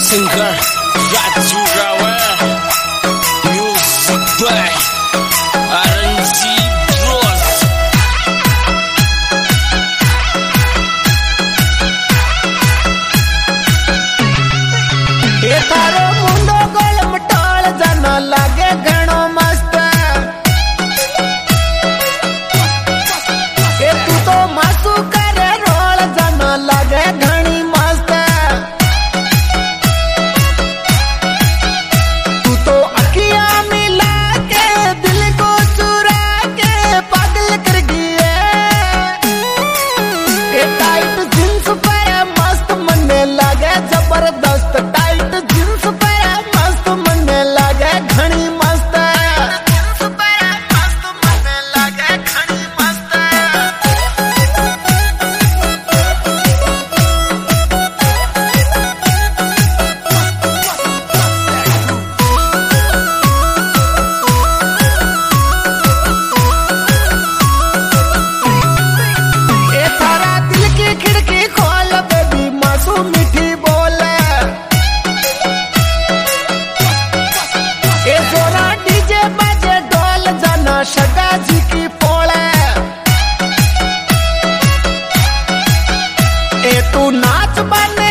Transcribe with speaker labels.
Speaker 1: singer Raju Rawa, music by RNG Bros.
Speaker 2: ये थारो मुंडो गोल मटाल जाना लागे घणो मस्त। ये तू तो मासू करे रोल जाना लागे घणी मस्त। तू तो अखियां मिला के दिल को चुरा के पागल कर गई है। ये टाइट जींस पर मस्त मनने लागे जबरदस्त। टाइट जींस पर मस्त मनने लागे घणी मस्त। जींस पर मस्त मनने लागे घणी मस्त। ए थारा दिल की खिड़की खोल बेबी मासूम मीठी बोले। ए जोरा डीजे बजे ढोल जाना शगा जी की पोले। ए तू नाच बने